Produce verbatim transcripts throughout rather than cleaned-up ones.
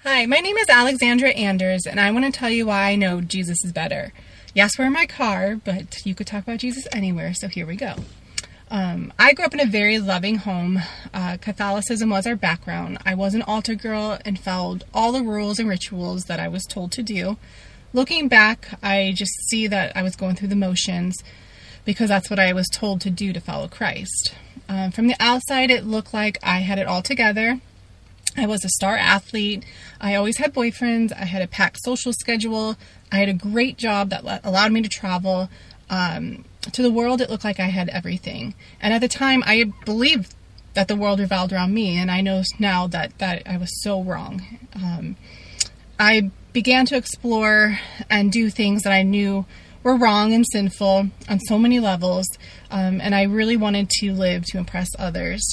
Hi, my name is Alexandra Anders, and I want to tell you why I know Jesus is better. Yes, we're in my car, but you could talk about Jesus anywhere, so here we go. Um, I grew up in a very loving home. Uh, Catholicism was our background. I was an altar girl and followed all the rules and rituals that I was told to do. Looking back, I just see that I was going through the motions because that's what I was told to do to follow Christ. Um, from the outside, it looked like I had it all together. I was a star athlete. I always had boyfriends. I had a packed social schedule. I had a great job that le- allowed me to travel. Um, to the world, it looked like I had everything. And at the time, I believed that the world revolved around me. And I know now that, that I was so wrong. Um, I began to explore and do things that I knew were wrong and sinful on so many levels. Um, and I really wanted to live to impress others.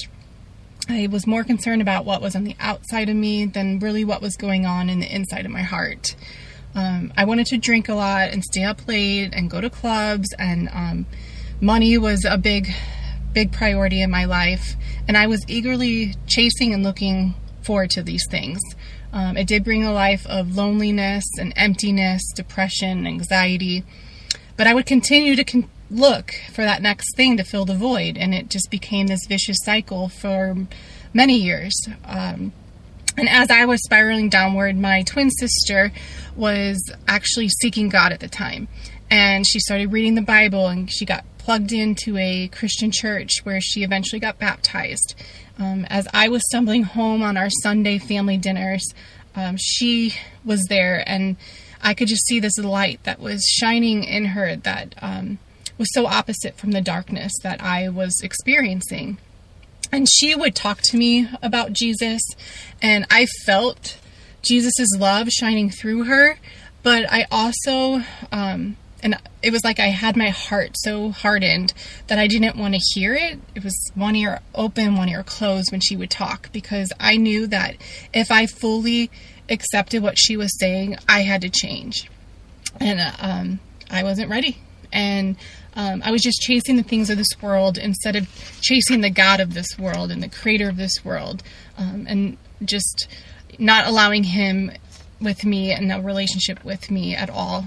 I was more concerned about what was on the outside of me than really what was going on in the inside of my heart. Um, I wanted to drink a lot and stay up late and go to clubs, and um, money was a big, big priority in my life. And I was eagerly chasing and looking forward to these things. Um, it did bring a life of loneliness and emptiness, depression, anxiety. But I would continue to con- look for that next thing to fill the void, and it just became this vicious cycle for many years. Um, and as I was spiraling downward, my twin sister was actually seeking God at the time, and she started reading the Bible, and she got plugged into a Christian church where she eventually got baptized. Um, as I was stumbling home on our Sunday family dinners, um, she was there, and I could just see this light that was shining in her that um, was so opposite from the darkness that I was experiencing. And she would talk to me about Jesus, and I felt Jesus's love shining through her, but I also, um, and it was like I had my heart so hardened that I didn't want to hear it. It was one ear open, one ear closed when she would talk, because I knew that if I fully accepted what she was saying, I had to change. And uh, um, I wasn't ready. And um, I was just chasing the things of this world instead of chasing the God of this world and the creator of this world, um, and just not allowing him with me and a relationship with me at all.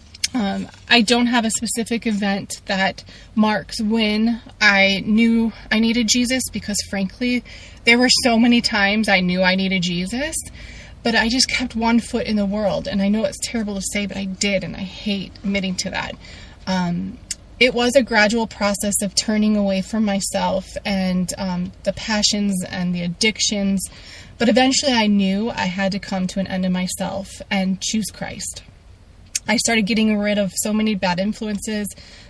Um, I don't have a specific event that marks when I knew I needed Jesus, because frankly, there were so many times I knew I needed Jesus, but I just kept one foot in the world. And I know it's terrible to say, but I did, and I hate admitting to that. Um, it was a gradual process of turning away from myself and um, the passions and the addictions. But eventually I knew I had to come to an end of myself and choose Christ. I started getting rid of so many bad influences,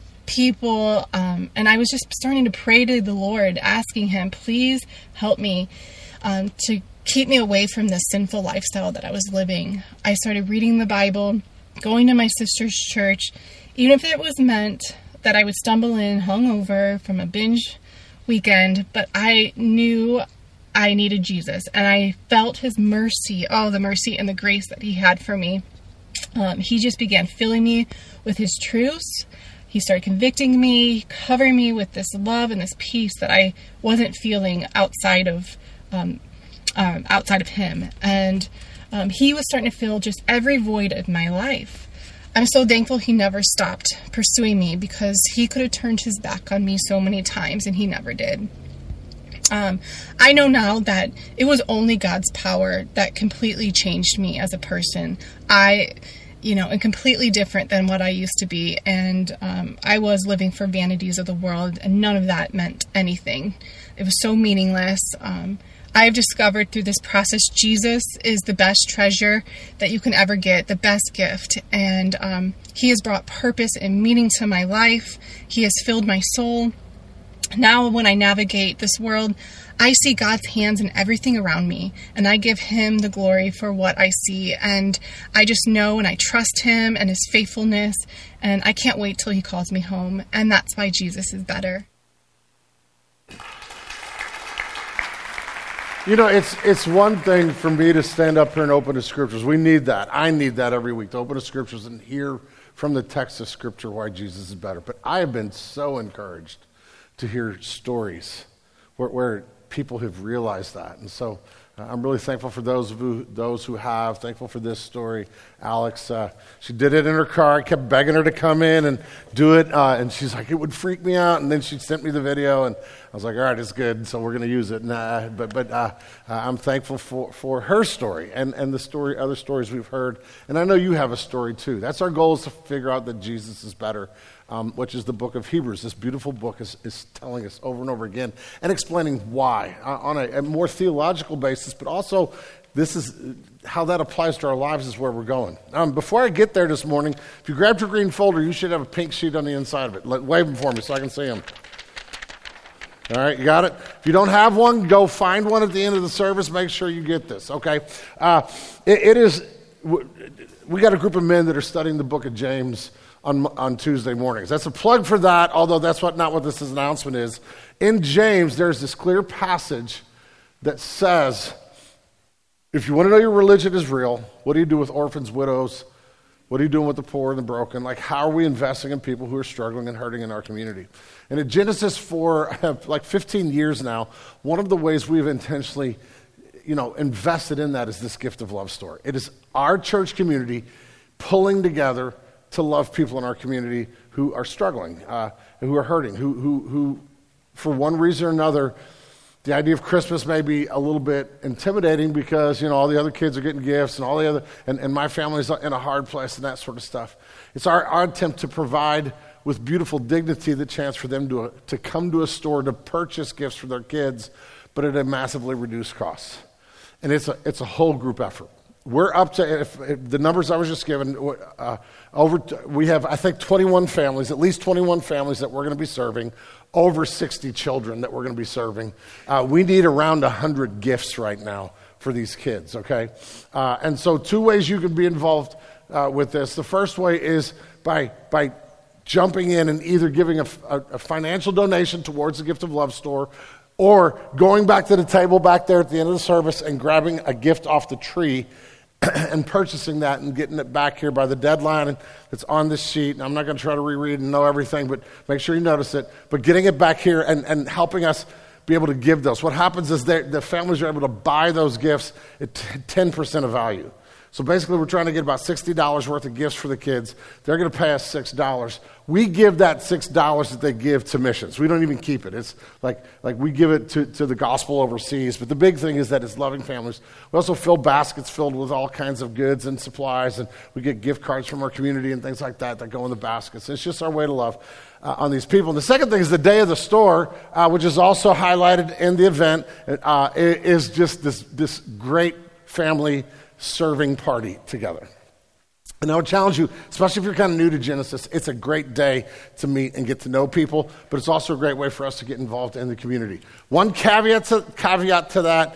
people, um, and I was just starting to pray to the Lord, asking him, please help me um, to keep me away from this sinful lifestyle that I was living. I started reading the Bible, going to my sister's church, even if it was meant that I would stumble in hungover from a binge weekend, but I knew I needed Jesus, and I felt his mercy, oh, the mercy and the grace that he had for me. Um, he just began filling me with his truths. He started convicting me, covering me with this love and this peace that I wasn't feeling outside of um, um, outside of him. And um, he was starting to fill just every void of my life. I'm so thankful he never stopped pursuing me, because he could have turned his back on me so many times, and he never did. Um, I know now that it was only God's power that completely changed me as a person. I, you know, am completely different than what I used to be. And um, I was living for vanities of the world, and none of that meant anything. It was so meaningless. Um, I've discovered through this process, Jesus is the best treasure that you can ever get, the best gift. And um, he has brought purpose and meaning to my life. He has filled my soul. Now, when I navigate this world, I see God's hands in everything around me, and I give him the glory for what I see. And I just know and I trust him and his faithfulness, and I can't wait till he calls me home. And that's why Jesus is better. You know, it's it's one thing for me to stand up here and open the scriptures. We need that. I need that every week, to open the scriptures and hear from the text of scripture why Jesus is better. But I have been so encouraged to hear stories where, where people have realized that. And so I'm really thankful for those who those who have. Thankful for this story. Alex, uh, she did it in her car. I kept begging her to come in and do it, uh, and she's like, it would freak me out. And then she sent me the video, and I was like, all right, it's good, so we're going to use it. And, uh, but but uh, uh, I'm thankful for, for her story and, and the story, other stories we've heard. And I know you have a story too. That's our goal, is to figure out that Jesus is better. Um, which is the book of Hebrews. This beautiful book is, is telling us over and over again and explaining why uh, on a, a more theological basis, but also this is how that applies to our lives is where we're going. Um, before I get there this morning, if you grabbed your green folder, you should have a pink sheet on the inside of it. Let, wave them for me so I can see them. All right, you got it? If you don't have one, go find one at the end of the service. Make sure you get this, okay? Uh, it, it is, we got a group of men that are studying the book of James On, on Tuesday mornings. That's a plug for that, although that's what not what this announcement is. In James, there's this clear passage that says, if you want to know your religion is real, what do you do with orphans, widows? What are you doing with the poor and the broken? Like, how are we investing in people who are struggling and hurting in our community? And at Genesis, for like fifteen years now, one of the ways we've intentionally, you know, invested in that is this gift of love story. It is our church community pulling together to love people in our community who are struggling, uh, who are hurting, who, who, who, for one reason or another, the idea of Christmas may be a little bit intimidating because, you know, all the other kids are getting gifts and all the other, and, and my family's in a hard place and that sort of stuff. It's our, our attempt to provide with beautiful dignity the chance for them to, to come to a store to purchase gifts for their kids, but at a massively reduced cost. And it's a, it's a whole group effort. We're up to, if, if the numbers I was just given, uh, over. T- we have, I think, twenty-one families, at least twenty-one families that we're going to be serving, over sixty children that we're going to be serving. Uh, we need around one hundred gifts right now for these kids, okay? Uh, and so two ways you can be involved uh, with this. The first way is by by jumping in and either giving a, a, a financial donation towards the Gift of Love store, or going back to the table back there at the end of the service and grabbing a gift off the tree and purchasing that and getting it back here by the deadline and it's on this sheet. And I'm not going to try to reread and know everything, but make sure you notice it. But getting it back here and, and helping us be able to give those. What happens is the families are able to buy those gifts at ten percent of value. So basically, we're trying to get about sixty dollars worth of gifts for the kids. They're going to pay us six dollars. We give that six dollars that they give to missions. We don't even keep it. It's like like we give it to, to the gospel overseas. But the big thing is that it's loving families. We also fill baskets filled with all kinds of goods and supplies, and we get gift cards from our community and things like that that go in the baskets. It's just our way to love uh, on these people. And the second thing is the day of the store, uh, which is also highlighted in the event, uh, is just this this great family serving party together. And I would challenge you, especially if you're kind of new to Genesis, it's a great day to meet and get to know people, but it's also a great way for us to get involved in the community. One caveat to, caveat to that,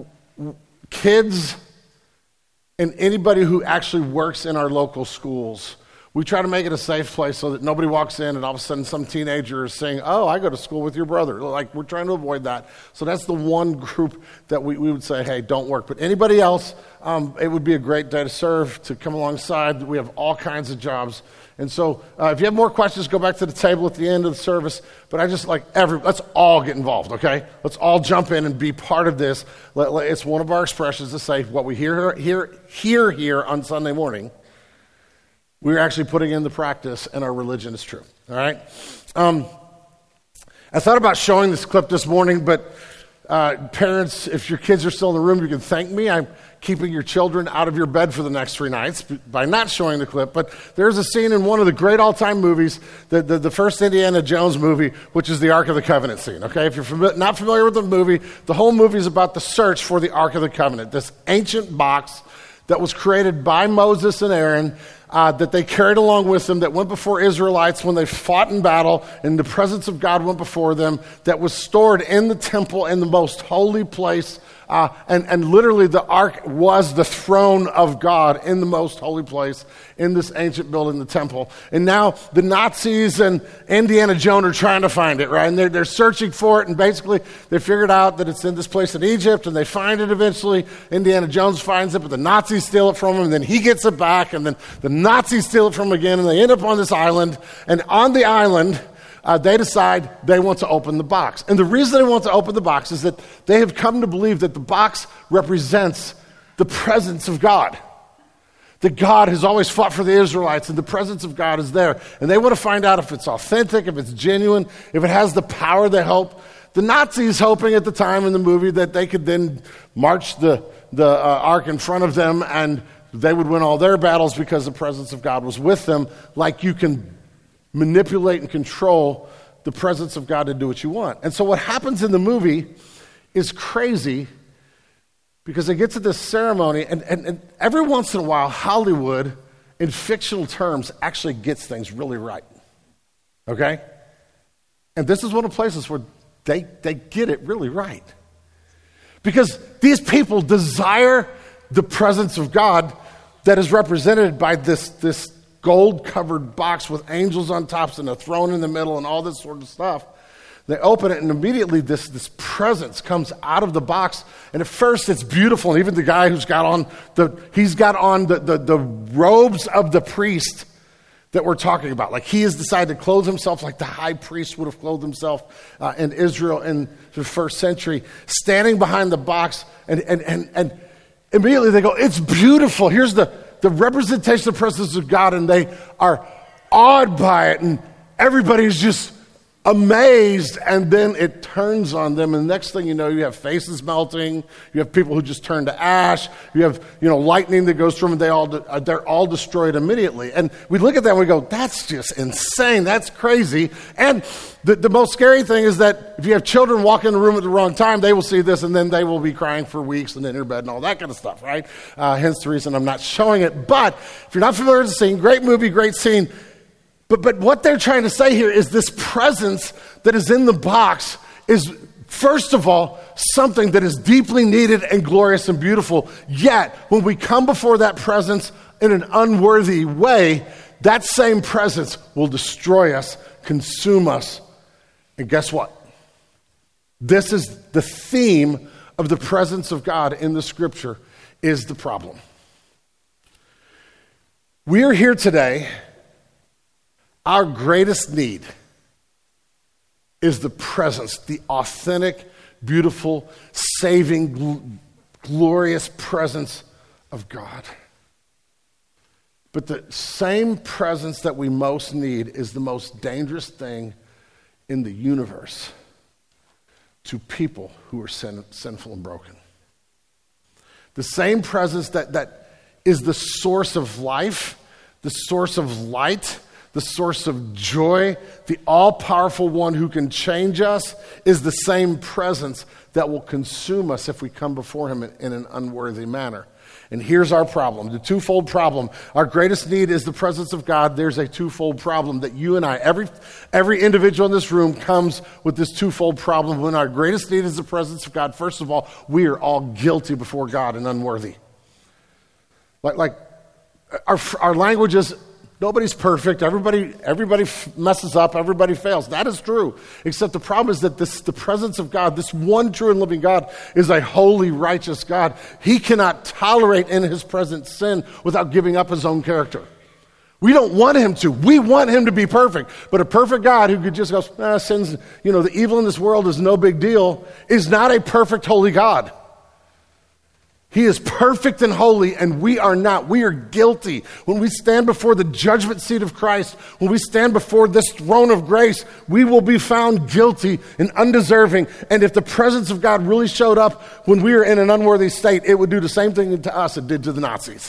kids and anybody who actually works in our local schools, we try to make it a safe place so that nobody walks in and all of a sudden some teenager is saying, oh, I go to school with your brother. Like, we're trying to avoid that. So that's the one group that we, we would say, hey, don't work. But anybody else, um, it would be a great day to serve, to come alongside. We have all kinds of jobs. And so uh, if you have more questions, go back to the table at the end of the service. But I just like every, let's all get involved, okay? Let's all jump in and be part of this. Let, let, it's one of our expressions to say what we hear, hear, hear here on Sunday morning, we're actually putting in the practice, and our religion is true. All right? Um, I thought about showing this clip this morning, but uh, parents, if your kids are still in the room, you can thank me. I'm keeping your children out of your bed for the next three nights by not showing the clip. But there's a scene in one of the great all-time movies, the, the, the first Indiana Jones movie, which is the Ark of the Covenant scene. Okay, if you're fami- not familiar with the movie, the whole movie is about the search for the Ark of the Covenant, this ancient box that was created by Moses and Aaron, Uh, that they carried along with them, that went before Israelites when they fought in battle, and the presence of God went before them, that was stored in the temple in the most holy place. Uh, and, and literally the ark was the throne of God in the most holy place in this ancient building, the temple. And now the Nazis and Indiana Jones are trying to find it, right? And they're, they're searching for it, and basically they figured out that it's in this place in Egypt, and they find it eventually. Indiana Jones finds it, but the Nazis steal it from him, and then he gets it back, and then the Nazis steal it from him again, and they end up on this island. And on the island, uh, they decide they want to open the box. And the reason they want to open the box is that they have come to believe that the box represents the presence of God. That God has always fought for the Israelites, and the presence of God is there. And they want to find out if it's authentic, if it's genuine, if it has the power they hope. The Nazis hoping at the time in the movie that they could then march the, the uh, ark in front of them and they would win all their battles because the presence of God was with them, like you can manipulate and control the presence of God to do what you want. And so what happens in the movie is crazy because they get to this ceremony, and, and, and every once in a while, Hollywood, in fictional terms, actually gets things really right. Okay? And this is one of the places where they, they get it really right. Because these people desire the presence of God that is represented by this, this gold-covered box with angels on top and a throne in the middle and all this sort of stuff. They open it, and immediately this, this presence comes out of the box. And at first, it's beautiful. And even the guy who's got on the he's got on the, the, the robes of the priest that we're talking about. Like, he has decided to clothe himself like the high priest would have clothed himself uh, in Israel in the first century, standing behind the box. And and and, and immediately they go, it's beautiful. Here's the, the representation of the presence of God. And they are awed by it. And everybody's just amazed, and then it turns on them, and the next thing you know, you have faces melting, you have people who just turn to ash, you have, you know, lightning that goes through them, and they all, they're all destroyed immediately. And we look at that and we go, that's just insane, that's crazy. And the, the most scary thing is that if you have children walk in the room at the wrong time, they will see this, and then they will be crying for weeks and then in their bed and all that kind of stuff, right? Uh, hence the reason I'm not showing it. But if you're not familiar with the scene, great movie, great scene. But but what they're trying to say here is this presence that is in the box is, first of all, something that is deeply needed and glorious and beautiful. Yet, when we come before that presence in an unworthy way, that same presence will destroy us, consume us. And guess what? This is the theme of the presence of God in the Scripture, is the problem. We are here today. Our greatest need is the presence, the authentic, beautiful, saving, gl- glorious presence of God. But the same presence that we most need is the most dangerous thing in the universe to people who are sin- sinful and broken. The same presence that, that is the source of life, the source of light, the source of joy, the all-powerful one who can change us, is the same presence that will consume us if we come before him in, in an unworthy manner. And here's our problem, the twofold problem. Our greatest need is the presence of God. There's a twofold problem that you and I, every, every individual in this room comes with this twofold problem. When our greatest need is the presence of God, first of all, we are all guilty before God and unworthy. Like, like our, our language is, nobody's perfect. Everybody, everybody messes up. Everybody fails. That is true. Except the problem is that this, the presence of God, this one true and living God, is a holy, righteous God. He cannot tolerate in his presence sin without giving up his own character. We don't want him to. We want him to be perfect. But a perfect God who could just go, ah, sins, you know, the evil in this world is no big deal, is not a perfect, holy God. He is perfect and holy, and we are not. We are guilty. When we stand before the judgment seat of Christ, when we stand before this throne of grace, we will be found guilty and undeserving. And if the presence of God really showed up when we were in an unworthy state, it would do the same thing to us it did to the Nazis.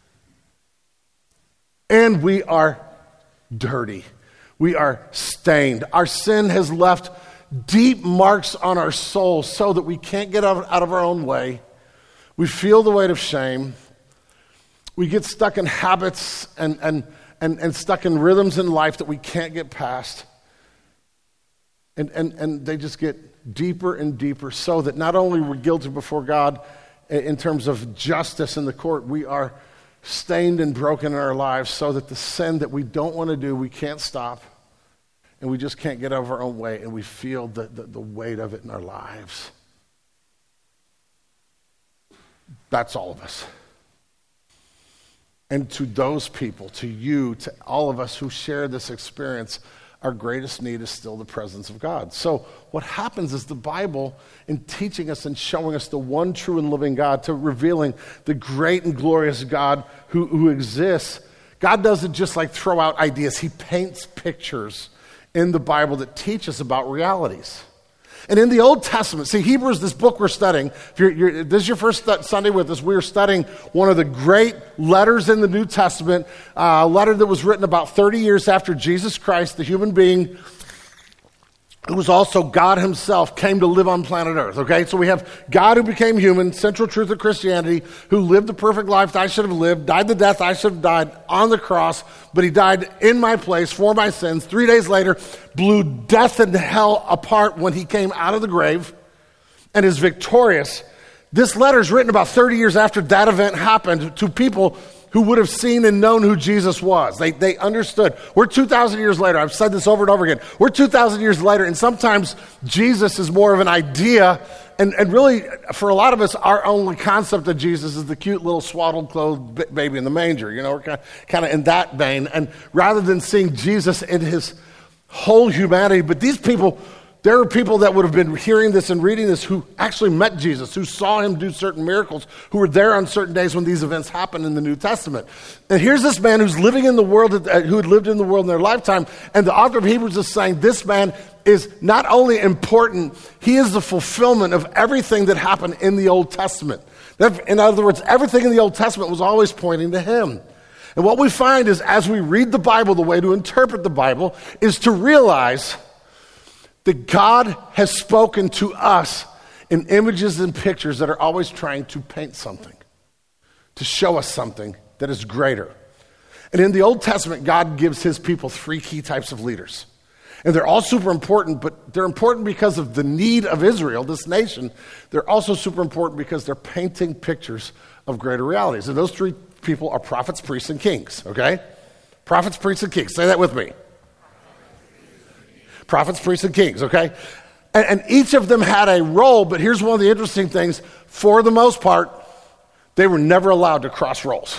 And we are dirty. We are stained. Our sin has left deep marks on our soul so that we can't get out of our own way. We feel the weight of shame. We get stuck in habits and, and, and, and stuck in rhythms in life that we can't get past. And, and, and they just get deeper and deeper, so that not only we're guilty before God in terms of justice in the court, we are stained and broken in our lives, so that the sin that we don't want to do, we can't stop. And we just can't get out of our own way, and we feel the, the, the weight of it in our lives. That's all of us. And to those people, to you, to all of us who share this experience, our greatest need is still the presence of God. So what happens is the Bible, in teaching us and showing us the one true and living God, to revealing the great and glorious God who, who exists, God doesn't just like throw out ideas. He paints pictures in the Bible that teach us about realities. And in the Old Testament, see, Hebrews, this book we're studying, if you're, you're, this is your first stu- Sunday with us, we're studying one of the great letters in the New Testament, uh, a letter that was written about thirty years after Jesus Christ, the human being, who was also God himself, came to live on planet Earth, okay? So we have God who became human, central truth of Christianity, who lived the perfect life that I should have lived, died the death I should have died on the cross, but he died in my place for my sins. Three days later, blew death and hell apart when he came out of the grave and is victorious. This letter is written about thirty years after that event happened to people who would have seen and known who Jesus was. They they understood. We're two thousand years later. I've said this over and over again. We're two thousand years later, and sometimes Jesus is more of an idea, and, and really, for a lot of us, our only concept of Jesus is the cute little swaddled clothed baby in the manger. You know, we're kind of, kind of in that vein. And rather than seeing Jesus in his whole humanity, but these people, there are people that would have been hearing this and reading this who actually met Jesus, who saw him do certain miracles, who were there on certain days when these events happened in the New Testament. And here's this man who's living in the world, who had lived in the world in their lifetime, and the author of Hebrews is saying this man is not only important, he is the fulfillment of everything that happened in the Old Testament. In other words, everything in the Old Testament was always pointing to him. And what we find is as we read the Bible, the way to interpret the Bible is to realize that God has spoken to us in images and pictures that are always trying to paint something, to show us something that is greater. And in the Old Testament, God gives his people three key types of leaders. And they're all super important, but they're important because of the need of Israel, this nation. They're also super important because they're painting pictures of greater realities. And those three people are prophets, priests, and kings, okay? Prophets, priests, and kings. Say that with me. Prophets, priests, and kings, okay? And, and each of them had a role, but here's one of the interesting things. For the most part, they were never allowed to cross roles.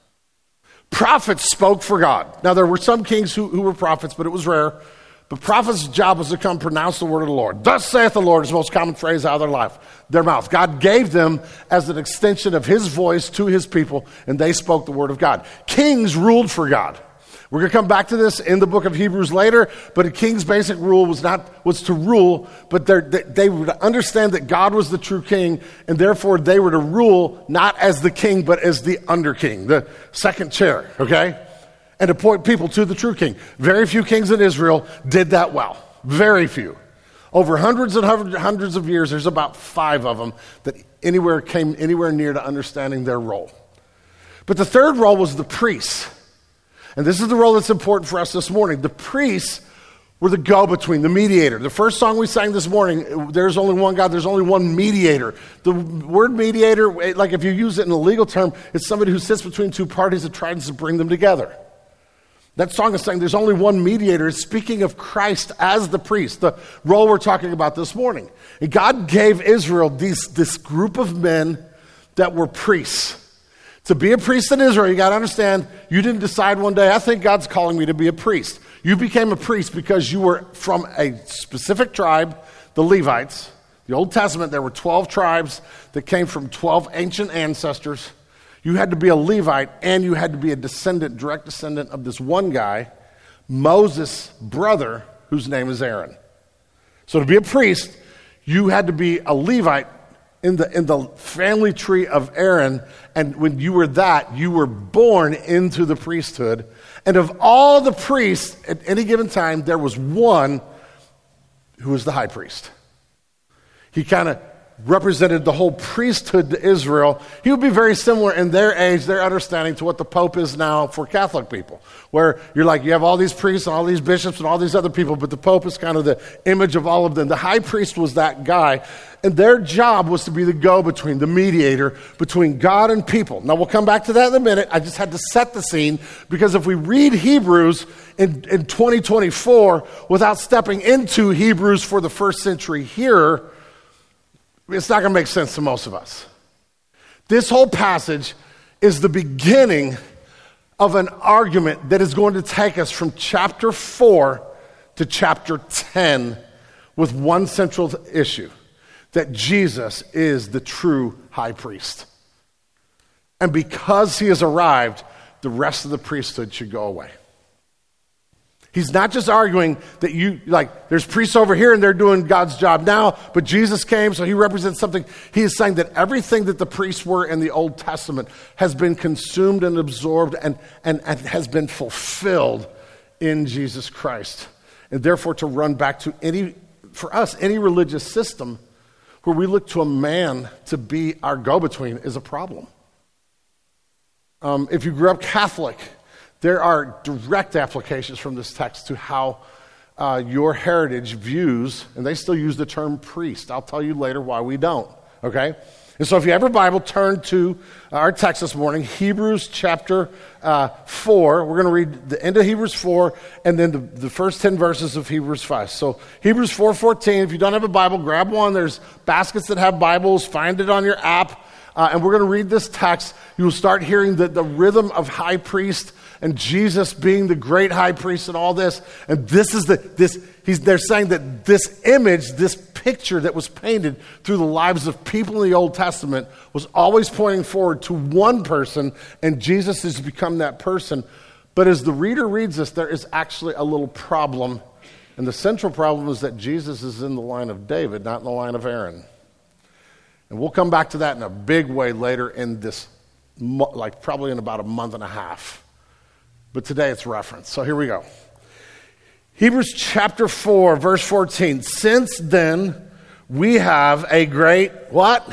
Prophets spoke for God. Now, there were some kings who, who were prophets, but it was rare. But prophets' job was to come pronounce the word of the Lord. Thus saith the Lord is the most common phrase out of their life, their mouth. God gave them as an extension of his voice to his people, and they spoke the word of God. Kings ruled for God. We're going to come back to this in the book of Hebrews later, but a king's basic rule was not was to rule, but they, they would understand that God was the true king, and therefore they were to rule not as the king, but as the under king, the second chair, okay? And appoint people to the true king. Very few kings in Israel did that well. Very few. Over hundreds and hundreds of years, there's about five of them that anywhere came anywhere near to understanding their role. But the third role was the priests. And this is the role that's important for us this morning. The priests were the go-between, the mediator. The first song we sang this morning, there's only one God, there's only one mediator. The word mediator, like if you use it in a legal term, it's somebody who sits between two parties and tries to bring them together. That song is saying there's only one mediator. It's speaking of Christ as the priest, the role we're talking about this morning. And God gave Israel these, this group of men that were priests. To be a priest in Israel, you got to understand, you didn't decide one day, I think God's calling me to be a priest. You became a priest because you were from a specific tribe, the Levites. The Old Testament, there were twelve tribes that came from twelve ancient ancestors. You had to be a Levite, and you had to be a descendant, direct descendant of this one guy, Moses' brother, whose name is Aaron. So to be a priest, you had to be a Levite in the in the family tree of Aaron, and when you were that, you were born into the priesthood. And of all the priests at any given time, there was one who was the high priest. He kind of represented the whole priesthood to Israel. He would be very similar in their age, their understanding to what the Pope is now for Catholic people, where you're like, you have all these priests and all these bishops and all these other people, but the Pope is kind of the image of all of them. The high priest was that guy, and their job was to be the go-between, the mediator between God and people. Now, we'll come back to that in a minute. I just had to set the scene, because if we read Hebrews in, in twenty twenty-four without stepping into Hebrews for the first century here, it's not going to make sense to most of us. This whole passage is the beginning of an argument that is going to take us from chapter four to chapter ten with one central issue, that Jesus is the true high priest. And because he has arrived, the rest of the priesthood should go away. He's not just arguing that you, like, there's priests over here and they're doing God's job now, but Jesus came, so he represents something. He is saying that everything that the priests were in the Old Testament has been consumed and absorbed and, and, and has been fulfilled in Jesus Christ. And therefore, to run back to any, for us, any religious system where we look to a man to be our go-between is a problem. Um, if you grew up Catholic, there are direct applications from this text to how uh, your heritage views, and they still use the term priest. I'll tell you later why we don't, okay? And so if you have a Bible, turn to our text this morning, Hebrews chapter uh, four. We're going to read the end of Hebrews four and then the, the first ten verses of Hebrews five. So Hebrews four fourteen, if you don't have a Bible, grab one. There's baskets that have Bibles. Find it on your app. Uh, and we're going to read this text. You will start hearing the, the rhythm of high priest and Jesus being the great high priest and all this. And this is the, this, he's, they're saying that this image, this picture that was painted through the lives of people in the Old Testament was always pointing forward to one person, and Jesus has become that person. But as the reader reads this, there is actually a little problem. And the central problem is that Jesus is in the line of David, not in the line of Aaron. And we'll come back to that in a big way later in this, like probably in about a month and a half. But today it's reference. So here we go. Hebrews chapter four, verse fourteen. Since then, we have a great, what?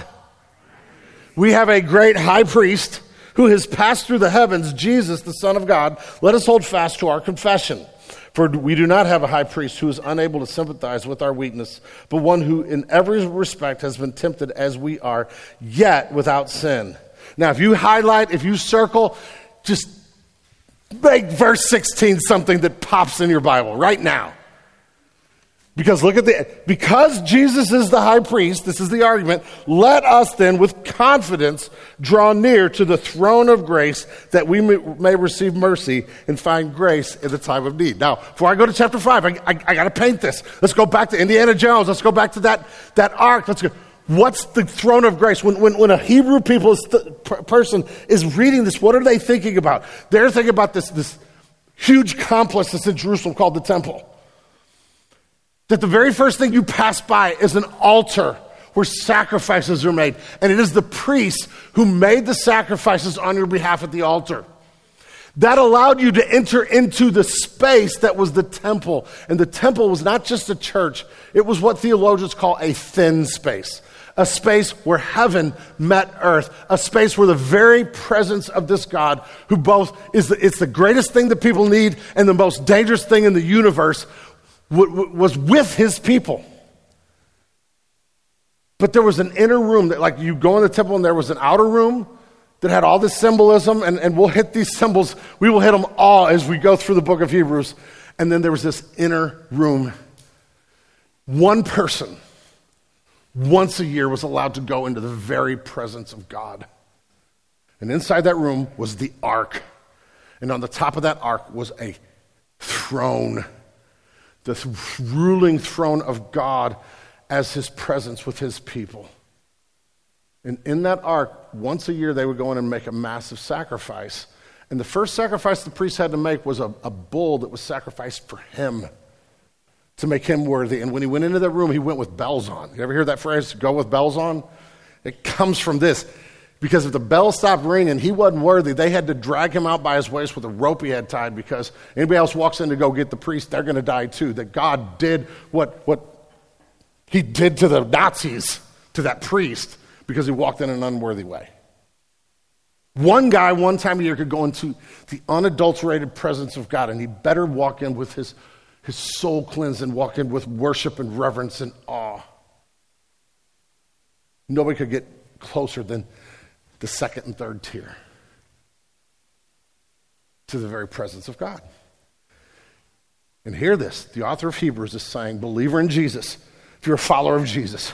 We have a great high priest who has passed through the heavens, Jesus, the Son of God. Let us hold fast to our confession. For we do not have a high priest who is unable to sympathize with our weakness, but one who in every respect has been tempted as we are, yet without sin. Now, if you highlight, if you circle, just make verse sixteen something that pops in your Bible right now. Because look at the, because Jesus is the high priest, this is the argument, let us then with confidence draw near to the throne of grace that we may, may receive mercy and find grace in the time of need. Now, before I go to chapter five, I, I, I got to paint this. Let's go back to Indiana Jones. Let's go back to that, that ark. Let's go. What's the throne of grace? When, when, when a Hebrew people is th- per- person is reading this, what are they thinking about? They're thinking about this, this huge complex that's in Jerusalem called the temple. That the very first thing you pass by is an altar where sacrifices are made. And it is the priests who made the sacrifices on your behalf at the altar. That allowed you to enter into the space that was the temple. And the temple was not just a church. It was what theologians call a thin space. A space where heaven met earth. A space where the very presence of this God, who both is the, it's the greatest thing that people need and the most dangerous thing in the universe, was with his people. But there was an inner room that, like, you go in the temple and there was an outer room that had all this symbolism, and, and we'll hit these symbols. We will hit them all as we go through the book of Hebrews. And then there was this inner room. One person, once a year, was allowed to go into the very presence of God. And inside that room was the ark. And on the top of that ark was a throne. The ruling throne of God as his presence with his people. And in that ark, once a year, they would go in and make a massive sacrifice. And the first sacrifice the priest had to make was a, a bull that was sacrificed for him to make him worthy. And when he went into that room, he went with bells on. You ever hear that phrase, go with bells on? It comes from this. Because if the bell stopped ringing, he wasn't worthy. They had to drag him out by his waist with a rope he had tied, because anybody else walks in to go get the priest, they're going to die too. That God did what, what he did to the Nazis, to that priest, because he walked in an unworthy way. One guy, one time a year, could go into the unadulterated presence of God, and he better walk in with his, his soul cleansed and walk in with worship and reverence and awe. Nobody could get closer than the second and third tier to the very presence of God. And hear this, the author of Hebrews is saying, believer in Jesus, if you're a follower of Jesus,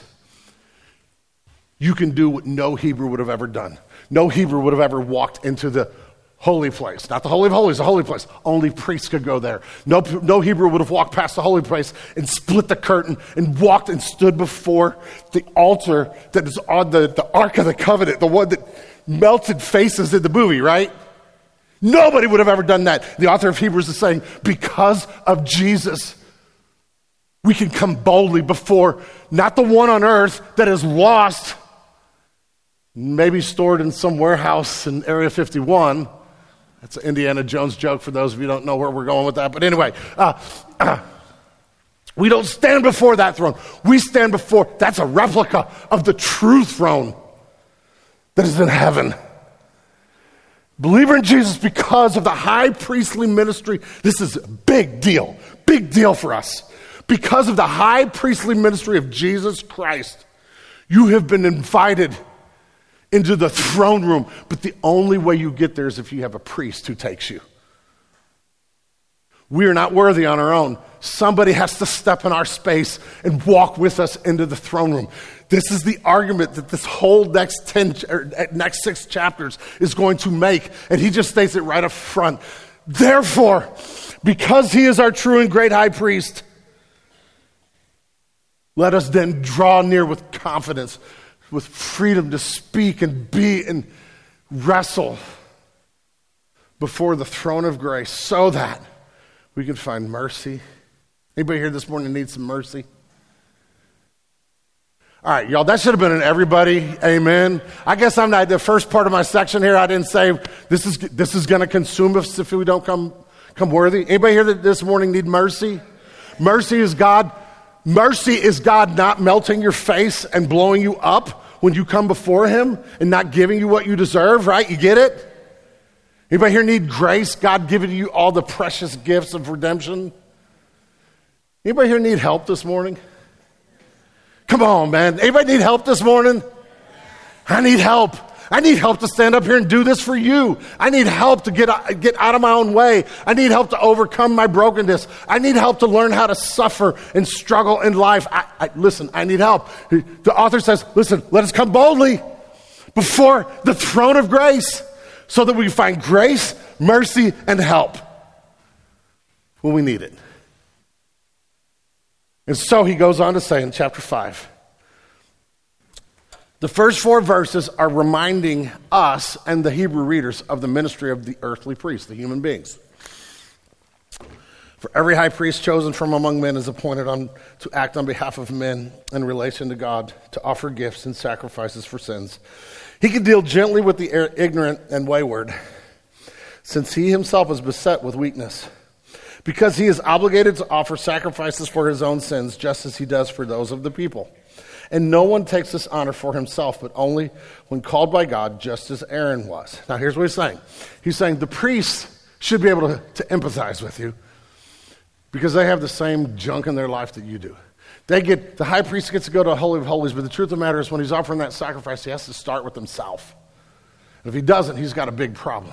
you can do what no Hebrew would have ever done. No Hebrew would have ever walked into the holy place. Not the Holy of Holies, the holy place. Only priests could go there. No, no Hebrew would have walked past the holy place and split the curtain and walked and stood before the altar that is on the, the Ark of the Covenant, the one that melted faces in the movie, right? Nobody would have ever done that. The author of Hebrews is saying, because of Jesus, we can come boldly before not the one on earth that is lost, maybe stored in some warehouse in Area fifty-one. That's an Indiana Jones joke for those of you who don't know where we're going with that. But anyway, uh, uh, we don't stand before that throne. We stand before, that's a replica of the true throne that is in heaven. Believer in Jesus, because of the high priestly ministry, this is a big deal, big deal for us. Because of the high priestly ministry of Jesus Christ, you have been invited into the throne room, but the only way you get there is if you have a priest who takes you. We are not worthy on our own. Somebody has to step in our space and walk with us into the throne room. This is the argument that this whole next ten, or next six chapters is going to make, and he just states it right up front. Therefore, because he is our true and great high priest, let us then draw near with confidence, with freedom to speak and be and wrestle before the throne of grace so that we can find mercy. Anybody here this morning need some mercy? All right, y'all, that should have been in everybody. Amen. I guess I'm not, the first part of my section here, I didn't say this is this is going to consume us if we don't come, come worthy. Anybody here that this morning need mercy? Mercy is God. Mercy is God not melting your face and blowing you up when you come before him and not giving you what you deserve, right? You get it? Anybody here need grace? God giving you all the precious gifts of redemption? Anybody here need help this morning? Come on, man. Anybody need help this morning? I need help. I need help to stand up here and do this for you. I need help to get, get out of my own way. I need help to overcome my brokenness. I need help to learn how to suffer and struggle in life. I, I, listen, I need help. The author says, listen, let us come boldly before the throne of grace so that we can find grace, mercy, and help when we need it. And so he goes on to say in chapter five, the first four verses are reminding us and the Hebrew readers of the ministry of the earthly priests, the human beings. For every high priest chosen from among men is appointed on, to act on behalf of men in relation to God, to offer gifts and sacrifices for sins. He can deal gently with the ignorant and wayward, since he himself is beset with weakness, because he is obligated to offer sacrifices for his own sins, just as he does for those of the people. And no one takes this honor for himself, but only when called by God, just as Aaron was. Now, here's what he's saying. He's saying the priests should be able to, to empathize with you because they have the same junk in their life that you do. They get, the high priest gets to go to the Holy of Holies, but the truth of the matter is when he's offering that sacrifice, he has to start with himself. And if he doesn't, he's got a big problem.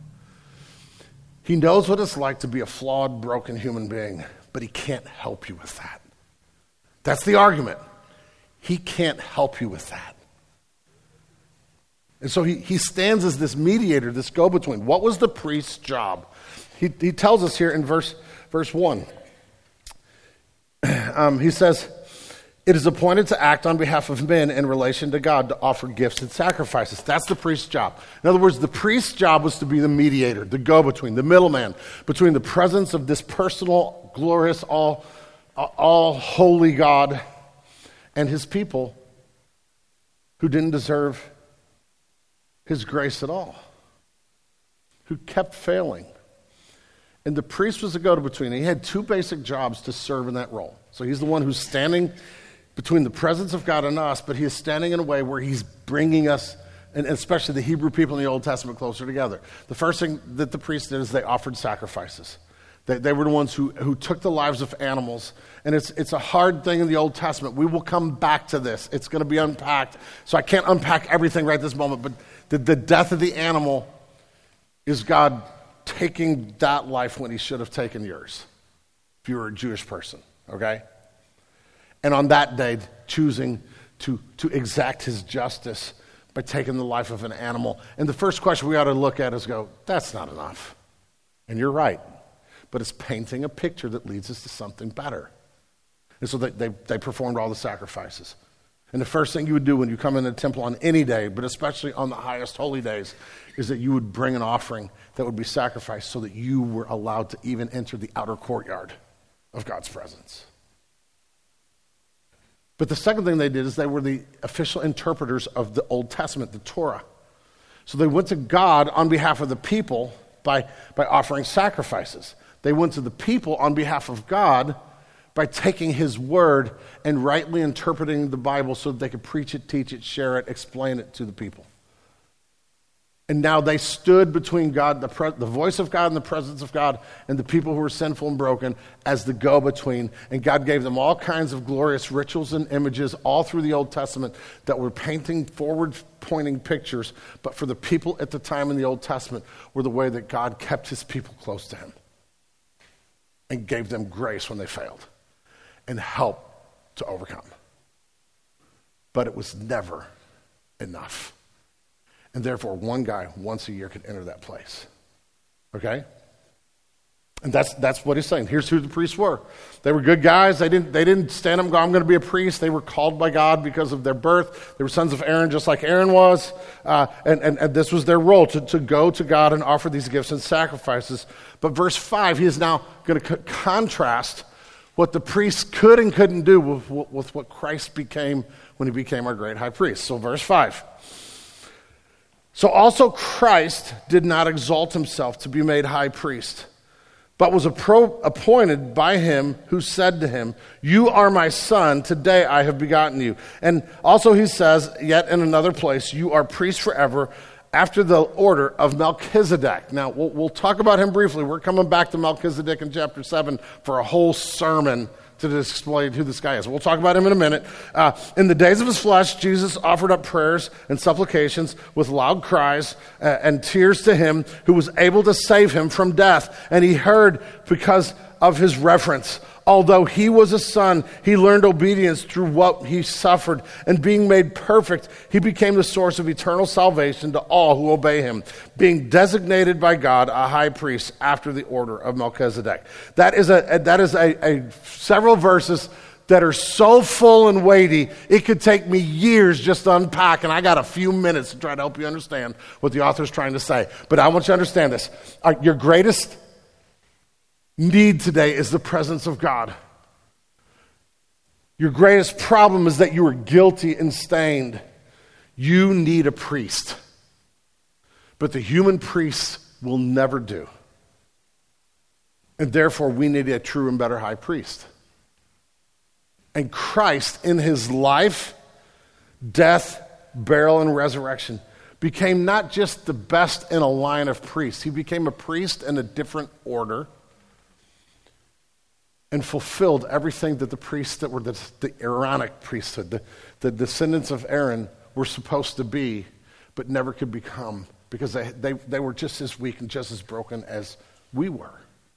He knows what it's like to be a flawed, broken human being, but he can't help you with that. That's the argument. He can't help you with that. And so he, he stands as this mediator, this go-between. What was the priest's job? He, he tells us here in verse, verse one. Um, he says, it is appointed to act on behalf of men in relation to God to offer gifts and sacrifices. That's the priest's job. In other words, the priest's job was to be the mediator, the go-between, the middleman between the presence of this personal, glorious, all, all holy God and his people who didn't deserve his grace at all, who kept failing. And the priest was the go-between. He had two basic jobs to serve in that role. So he's the one who's standing between the presence of God and us, but he is standing in a way where he's bringing us, and especially the Hebrew people in the Old Testament, closer together. The first thing that the priest did is they offered sacrifices. They, they were the ones who, who took the lives of animals. And it's it's a hard thing in the Old Testament. We will come back to this. It's going to be unpacked. So I can't unpack everything right this moment. But the, the death of the animal is God taking that life when he should have taken yours, if you were a Jewish person, okay? And on that day, choosing to, to exact his justice by taking the life of an animal. And the first question we ought to look at is go, that's not enough. And you're right. But it's painting a picture that leads us to something better. And so they, they, they performed all the sacrifices. And the first thing you would do when you come into the temple on any day, but especially on the highest holy days, is that you would bring an offering that would be sacrificed so that you were allowed to even enter the outer courtyard of God's presence. But the second thing they did is they were the official interpreters of the Old Testament, the Torah. So they went to God on behalf of the people by, by offering sacrifices. They went to the people on behalf of God by taking his word and rightly interpreting the Bible so that they could preach it, teach it, share it, explain it to the people. And now they stood between God, the, pre- the voice of God and the presence of God, and the people who were sinful and broken as the go-between. And God gave them all kinds of glorious rituals and images all through the Old Testament that were painting forward-pointing pictures, but for the people at the time in the Old Testament were the way that God kept his people close to him and gave them grace when they failed and help to overcome. But it was never enough. And therefore, one guy once a year could enter that place. Okay? And that's that's what he's saying. Here's who the priests were. They were good guys. They didn't they didn't stand up and go, I'm going to be a priest. They were called by God because of their birth. They were sons of Aaron, just like Aaron was. Uh, and, and, and this was their role, to, to go to God and offer these gifts and sacrifices. But verse five, he is now going to c- contrast what the priests could and couldn't do with, with what Christ became when he became our great high priest. So verse five. So also Christ did not exalt himself to be made high priest, but was appro- appointed by him who said to him, you are my son, today I have begotten you. And also he says, yet in another place, you are priest forever after the order of Melchizedek. Now, we'll, we'll talk about him briefly. We're coming back to Melchizedek in chapter seven for a whole sermon to explain who this guy is. We'll talk about him in a minute. Uh, in the days of his flesh, Jesus offered up prayers and supplications with loud cries uh, and tears to him who was able to save him from death. And he heard because of his reverence. Although he was a son, he learned obedience through what he suffered. And being made perfect, he became the source of eternal salvation to all who obey him, being designated by God a high priest after the order of Melchizedek. That is a, that is a, a several verses that are so full and weighty, it could take me years just to unpack, and I got a few minutes to try to help you understand what the author is trying to say. But I want you to understand this. Uh, your greatest need today is the presence of God. Your greatest problem is that you are guilty and stained. You need a priest. But the human priests will never do. And therefore, we need a true and better high priest. And Christ, in his life, death, burial, and resurrection, became not just the best in a line of priests. He became a priest in a different order and fulfilled everything that the priests that were the, the Aaronic priesthood, the, the descendants of Aaron, were supposed to be, but never could become, because they, they, they were just as weak and just as broken as we were.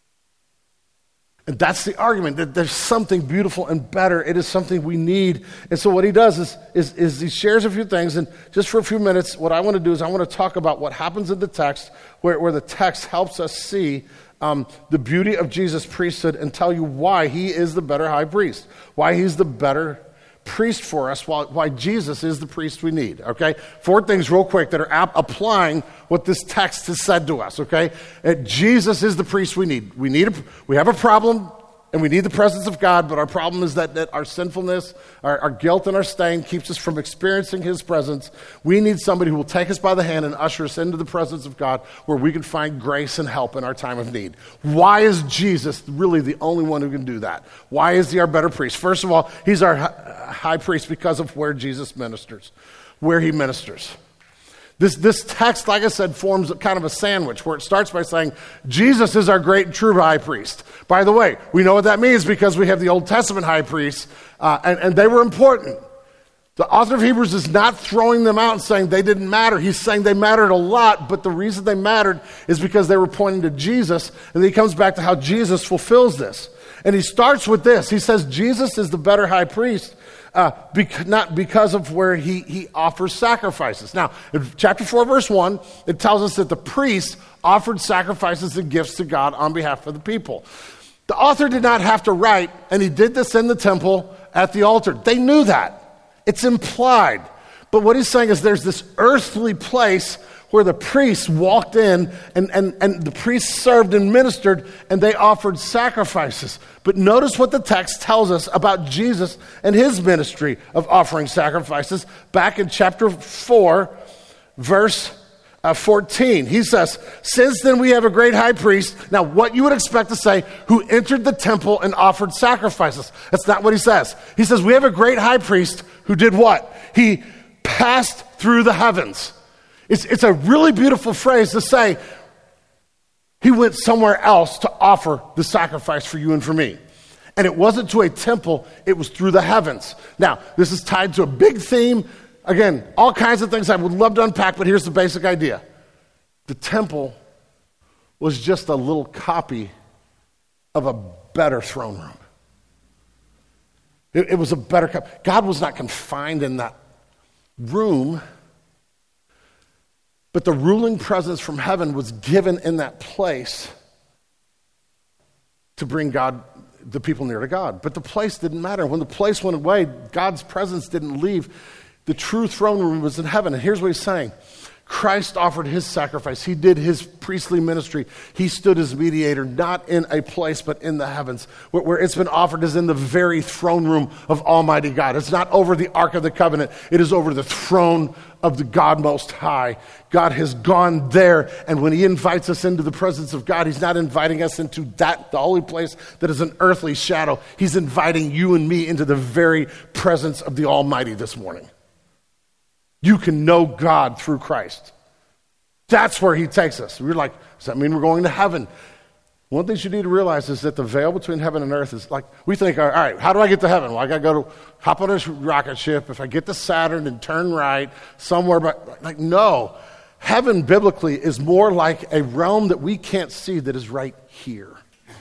And that's the argument, that there's something beautiful and better. It is something we need. And so what he does is, is, is he shares a few things. And just for a few minutes, what I want to do is I want to talk about what happens in the text, where, where the text helps us see um, the beauty of Jesus' priesthood and tell you why he is the better high priest, why he's the better priest for us, why, why Jesus is the priest we need, okay? Four things real quick that are ap- applying what this text has said to us, okay? Uh, Jesus is the priest we need. We need a, we have a problem, and we need the presence of God, but our problem is that, that our sinfulness, our, our guilt, and our stain keeps us from experiencing his presence. We need somebody who will take us by the hand and usher us into the presence of God, where we can find grace and help in our time of need. Why is Jesus really the only one who can do that? Why is he our better priest? First of all, he's our high priest because of where Jesus ministers, where he ministers. This, this text, like I said, forms kind of a sandwich where it starts by saying, Jesus is our great and true high priest. By the way, we know what that means because we have the Old Testament high priests, uh, and, and they were important. The author of Hebrews is not throwing them out and saying they didn't matter. He's saying they mattered a lot, but the reason they mattered is because they were pointing to Jesus, and then he comes back to how Jesus fulfills this. And he starts with this. He says Jesus is the better high priest Uh, bec- not because of where he, he offers sacrifices. Now, in chapter four, verse one, it tells us that the priests offered sacrifices and gifts to God on behalf of the people. The author did not have to write, and he did this in the temple at the altar. They knew that. It's implied. But what he's saying is there's this earthly place where the priests walked in and, and, and the priests served and ministered and they offered sacrifices. But notice what the text tells us about Jesus and his ministry of offering sacrifices back in chapter four, verse uh, fourteen. He says, since then we have a great high priest. Now what you would expect to say, who entered the temple and offered sacrifices. That's not what he says. He says, we have a great high priest who did what? He passed through the heavens. It's, it's a really beautiful phrase to say, he went somewhere else to offer the sacrifice for you and for me. And it wasn't to a temple, it was through the heavens. Now, this is tied to a big theme. Again, all kinds of things I would love to unpack, but here's the basic idea. The temple was just a little copy of a better throne room. It, it was a better copy. God was not confined in that room, but the ruling presence from heaven was given in that place to bring God, the people near to God. But the place didn't matter. When the place went away, God's presence didn't leave. The true throne room was in heaven. And here's what he's saying. Christ offered his sacrifice. He did his priestly ministry. He stood as mediator, not in a place, but in the heavens. Where, where it's been offered is in the very throne room of Almighty God. It's not over the Ark of the Covenant. It is over the throne of the God Most High. God has gone there, and when he invites us into the presence of God, he's not inviting us into that, the holy place that is an earthly shadow. He's inviting you and me into the very presence of the Almighty this morning. You can know God through Christ. That's where he takes us. We're like, does that mean we're going to heaven? One thing you need to realize is that the veil between heaven and earth is like, we think, all right, how do I get to heaven? Well, I got to go to, hop on this rocket ship. If I get to Saturn and turn right somewhere, but like, no. Heaven biblically is more like a realm that we can't see that is right here.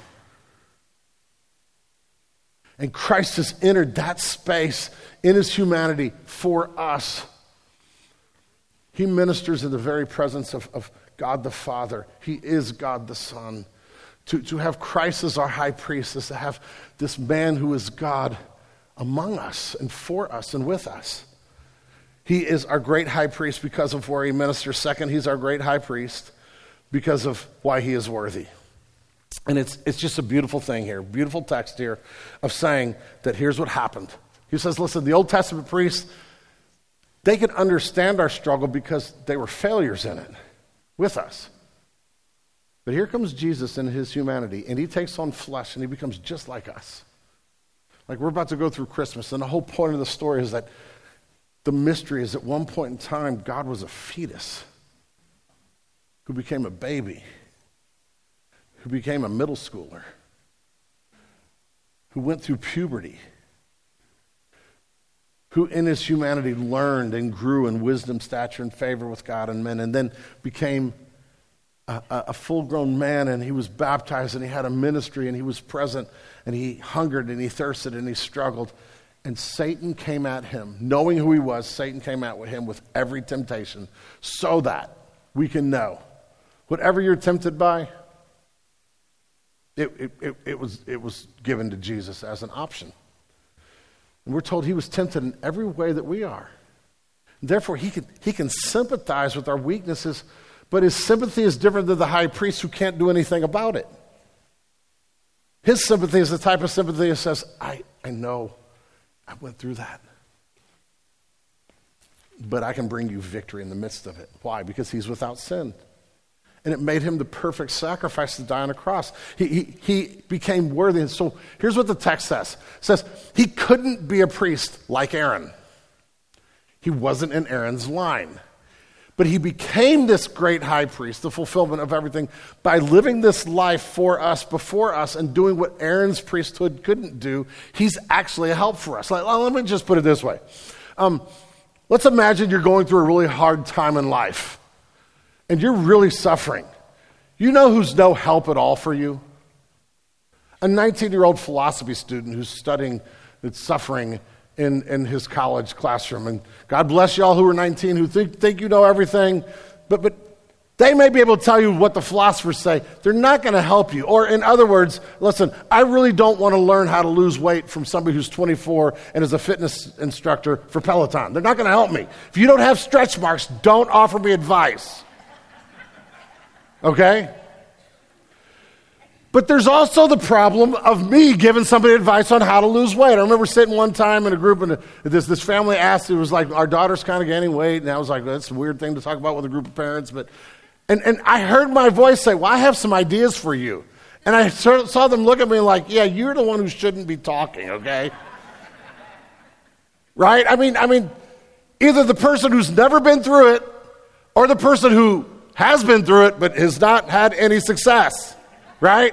And Christ has entered that space in his humanity for us. He ministers in the very presence of, of God the Father. He is God the Son. To, to have Christ as our high priest is to have this man who is God among us and for us and with us. He is our great high priest because of where he ministers. Second, he's our great high priest because of why he is worthy. And it's, it's just a beautiful thing here, beautiful text here of saying that here's what happened. He says, listen, the Old Testament priests, they could understand our struggle because they were failures in it with us. But here comes Jesus in his humanity, and he takes on flesh, and he becomes just like us. Like we're about to go through Christmas, and the whole point of the story is that the mystery is at one point in time, God was a fetus who became a baby, who became a middle schooler, who went through puberty, who in his humanity learned and grew in wisdom, stature, and favor with God and men, and then became a, a full-grown man, and he was baptized, and he had a ministry, and he was present, and he hungered, and he thirsted, and he struggled. And Satan came at him. Knowing who he was, Satan came at him with every temptation so that we can know whatever you're tempted by, it, it, it, it, was, it was given to Jesus as an option. And we're told he was tempted in every way that we are. Therefore, he can, he can sympathize with our weaknesses, but his sympathy is different than the high priest who can't do anything about it. His sympathy is the type of sympathy that says, I, I know I went through that. But I can bring you victory in the midst of it. Why? Because he's without sin. And it made him the perfect sacrifice to die on a cross. He, he, he became worthy. And so here's what the text says. It says, he couldn't be a priest like Aaron. He wasn't in Aaron's line. But he became this great high priest, the fulfillment of everything, by living this life for us, before us, and doing what Aaron's priesthood couldn't do. He's actually a help for us. Like, let me just put it this way. Um, let's imagine you're going through a really hard time in life. And you're really suffering. You know who's no help at all for you? A nineteen-year-old philosophy student who's studying that suffering in, in his college classroom. And God bless y'all who are nineteen, who think, think you know everything, but, but they may be able to tell you what the philosophers say. They're not going to help you. Or in other words, listen, I really don't want to learn how to lose weight from somebody who's twenty-four and is a fitness instructor for Peloton. They're not going to help me. If you don't have stretch marks, don't offer me advice. Okay? But there's also the problem of me giving somebody advice on how to lose weight. I remember sitting one time in a group, and this, this family asked, it was like, our daughter's kind of gaining weight, and I was like, that's a weird thing to talk about with a group of parents. But and, and I heard my voice say, well, I have some ideas for you. And I saw them look at me like, yeah, you're the one who shouldn't be talking, okay? Right? I mean, I mean, either the person who's never been through it or the person who has been through it but has not had any success, right?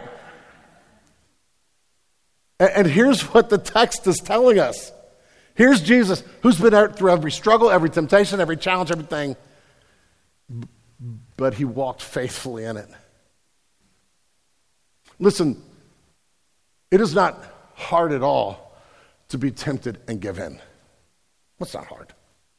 And here's what the text is telling us. Here's Jesus, who's been out through every struggle, every temptation, every challenge, everything, but he walked faithfully in it. Listen, it is not hard at all to be tempted and give in. It's not hard.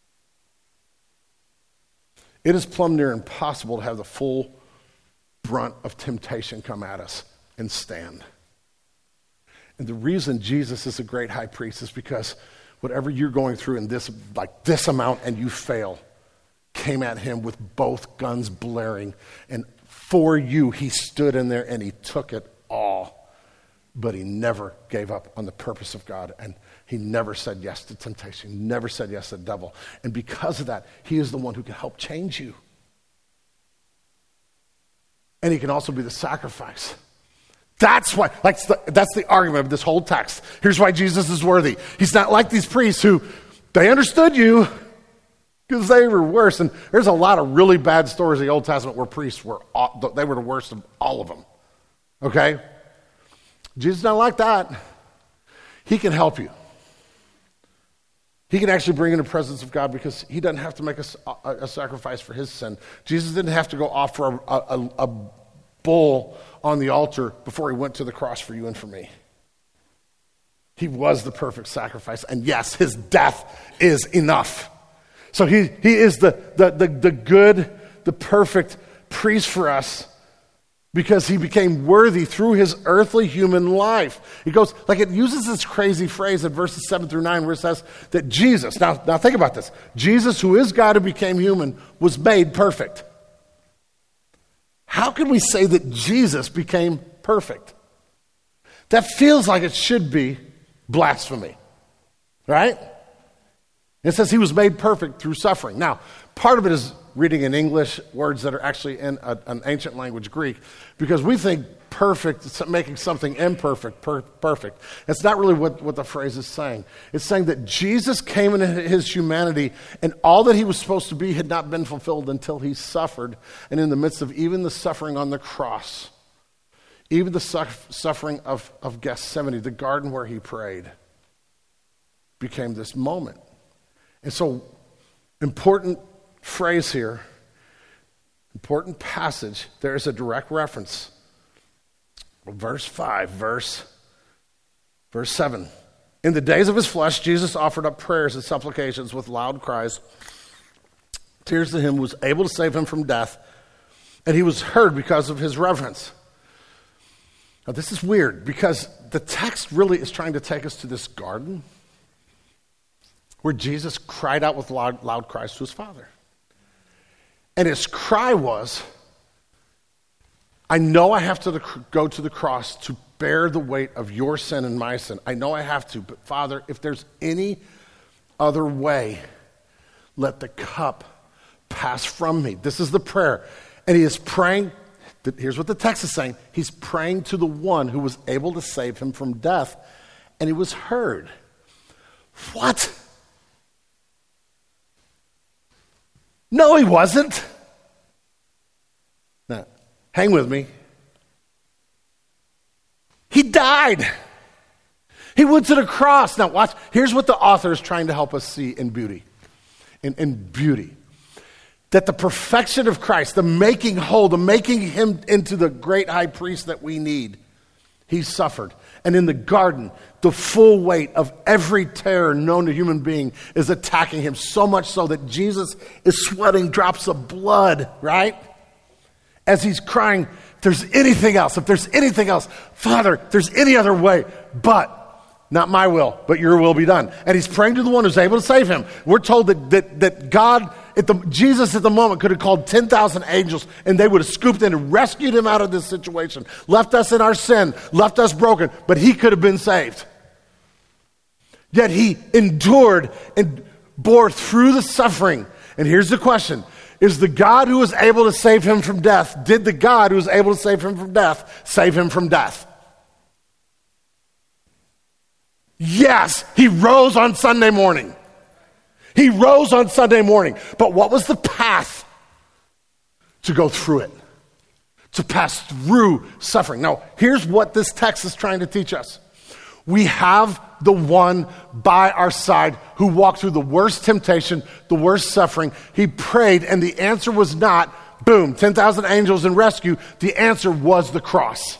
It is plumb near impossible to have the full brunt of temptation come at us and stand. And the reason Jesus is a great high priest is because whatever you're going through in this, like this amount, and you fail, came at him with both guns blaring. And for you, he stood in there and he took it all. But he never gave up on the purpose of God. And he never said yes to temptation. He never said yes to the devil. And because of that, he is the one who can help change you. And he can also be the sacrifice. That's why, like, that's the argument of this whole text. Here's why Jesus is worthy. He's not like these priests who, they understood you because they were worse. And there's a lot of really bad stories in the Old Testament where priests were, they were the worst of all of them. Okay? Jesus is not like that. He can help you. He can actually bring in the presence of God because he doesn't have to make a, a, a sacrifice for his sin. Jesus didn't have to go offer a, a, a bull on the altar before he went to the cross for you and for me. He was the perfect sacrifice. And yes, his death is enough. So he, he is the, the, the, the good, the perfect priest for us because he became worthy through his earthly human life. It goes, like it uses this crazy phrase in verses seven through nine where it says that Jesus, now, now think about this. Jesus, who is God who became human, was made perfect. How can we say that Jesus became perfect? That feels like it should be blasphemy, right? It says he was made perfect through suffering. Now, part of it is reading in English words that are actually in a, an ancient language, Greek, because we think perfect is making something imperfect per, perfect. That's not really what, what the phrase is saying. It's saying that Jesus came into his humanity and all that he was supposed to be had not been fulfilled until he suffered. And in the midst of even the suffering on the cross, even the su- suffering of, of Gethsemane, the garden where he prayed, became this moment. And so, important phrase here, important passage, there is a direct reference. Verse five, verse, verse seven. In the days of his flesh, Jesus offered up prayers and supplications with loud cries, tears to him who was able to save him from death, and he was heard because of his reverence. Now this is weird because the text really is trying to take us to this garden where Jesus cried out with loud, loud cries to his Father. And his cry was, I know I have to go to the cross to bear the weight of your sin and my sin. I know I have to, but Father, if there's any other way, let the cup pass from me. This is the prayer. And he is praying, here's what the text is saying. He's praying to the one who was able to save him from death, and he was heard. What? No, he wasn't. Now, hang with me. He died. He went to the cross. Now watch, here's what the author is trying to help us see in beauty. In, in beauty. That the perfection of Christ, the making whole, the making him into the great high priest that we need, he suffered. And in the garden, the full weight of every terror known to human being is attacking him, so much so that Jesus is sweating drops of blood, right? As he's crying, if there's anything else, if there's anything else, Father, if there's any other way, but not my will, but your will be done. And he's praying to the one who's able to save him. We're told that that, that God, at the, Jesus at the moment could have called ten thousand angels and they would have scooped in and rescued him out of this situation, left us in our sin, left us broken, but he could have been saved. Yet he endured and bore through the suffering. And here's the question. Is the God who was able to save him from death, did the God who was able to save him from death, save him from death? Yes, he rose on Sunday morning. He rose on Sunday morning. But what was the path to go through it? To pass through suffering. Now, here's what this text is trying to teach us. We have the one by our side who walked through the worst temptation, the worst suffering. He prayed, and the answer was not, boom, ten thousand angels and rescue. The answer was the cross.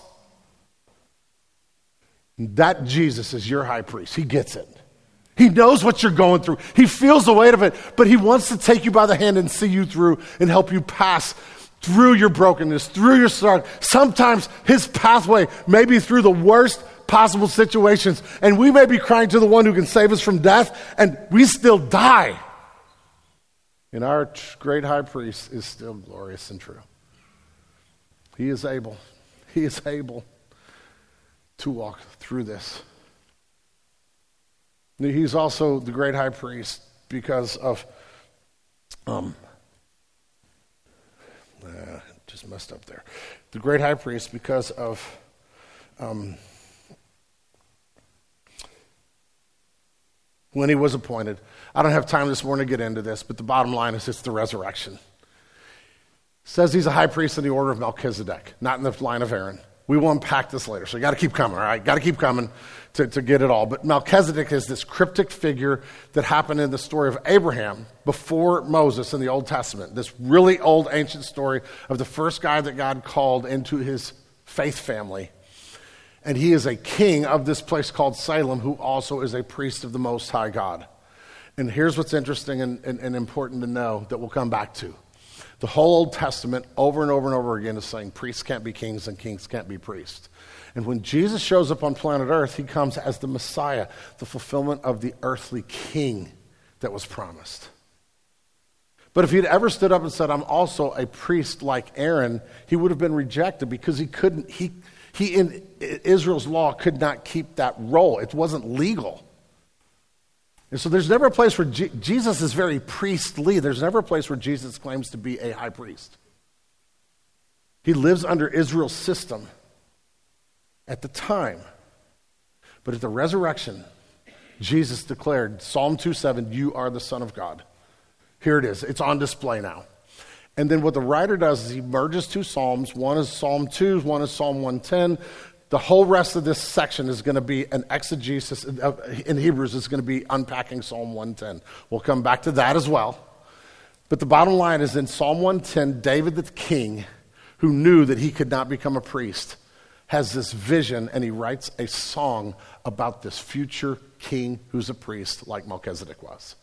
That Jesus is your high priest. He gets it. He knows what you're going through. He feels the weight of it, but he wants to take you by the hand and see you through and help you pass through your brokenness, through your sorrow. Sometimes his pathway may be through the worst possible situations, and we may be crying to the one who can save us from death, and we still die. And our great high priest is still glorious and true. He is able. He is able to walk through this. He's also the great high priest because of, um, uh, just messed up there. The great high priest because of, um, when he was appointed. I don't have time this morning to get into this, but the bottom line is it's the resurrection. It says he's a high priest in the order of Melchizedek, not in the line of Aaron. We will unpack this later, so you got to keep coming, all right? Got to keep coming to, to get it all. But Melchizedek is this cryptic figure that happened in the story of Abraham before Moses in the Old Testament. This really old ancient story of the first guy that God called into his faith family. And he is a king of this place called Salem, who also is a priest of the Most High God. And here's what's interesting and, and, and important to know that we'll come back to. The whole Old Testament, over and over and over again, is saying priests can't be kings and kings can't be priests. And when Jesus shows up on planet Earth, he comes as the Messiah, the fulfillment of the earthly king that was promised. But if he'd ever stood up and said, I'm also a priest like Aaron, he would have been rejected because he couldn't, he, he in Israel's law could not keep that role. It wasn't legal. And so there's never a place where Je- Jesus is very priestly. There's never a place where Jesus claims to be a high priest. He lives under Israel's system at the time. But at the resurrection, Jesus declared, Psalm two seven, you are the Son of God. Here it is. It's on display now. And then what the writer does is he merges two Psalms. One is Psalm two, one is Psalm one ten. The whole rest of this section is going to be an exegesis. In Hebrews, it's going to be unpacking Psalm one ten. We'll come back to that as well. But the bottom line is in Psalm one ten, David the king, who knew that he could not become a priest, has this vision, and he writes a song about this future king who's a priest like Melchizedek was.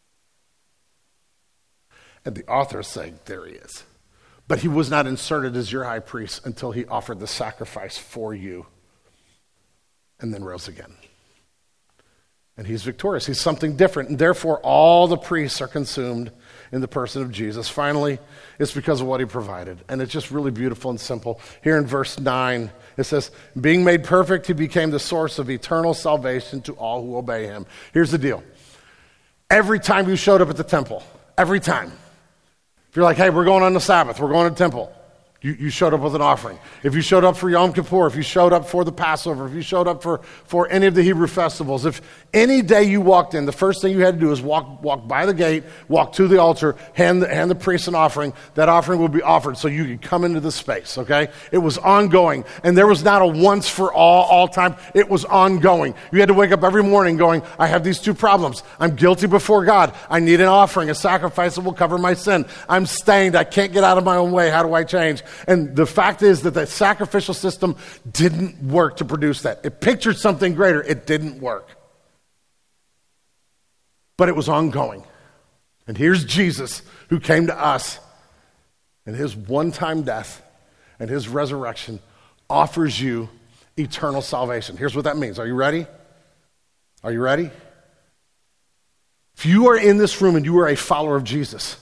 And the author is saying, there he is. But he was not inserted as your high priest until he offered the sacrifice for you and then rose again. And he's victorious. He's something different. And therefore, all the priests are consumed in the person of Jesus. Finally, it's because of what he provided. And it's just really beautiful and simple. Here in verse nine, it says, being made perfect, he became the source of eternal salvation to all who obey him. Here's the deal. Every time you showed up at the temple, every time, if you're like, hey, we're going on the Sabbath, we're going to the temple, you, you showed up with an offering. If you showed up for Yom Kippur, if you showed up for the Passover, if you showed up for, for any of the Hebrew festivals, if any day you walked in, the first thing you had to do is walk walk by the gate, walk to the altar, hand the, hand the priest an offering. That offering would be offered so you could come into the space, okay? It was ongoing, and there was not a once for all, all time. It was ongoing. You had to wake up every morning going, I have these two problems. I'm guilty before God. I need an offering, a sacrifice that will cover my sin. I'm stained. I can't get out of my own way. How do I change? And the fact is that the sacrificial system didn't work to produce that. It pictured something greater. It didn't work. But it was ongoing. And here's Jesus who came to us, and his one-time death and his resurrection offers you eternal salvation. Here's what that means. Are you ready? Are you ready? If you are in this room and you are a follower of Jesus,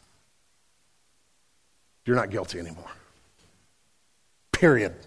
you're not guilty anymore. Period.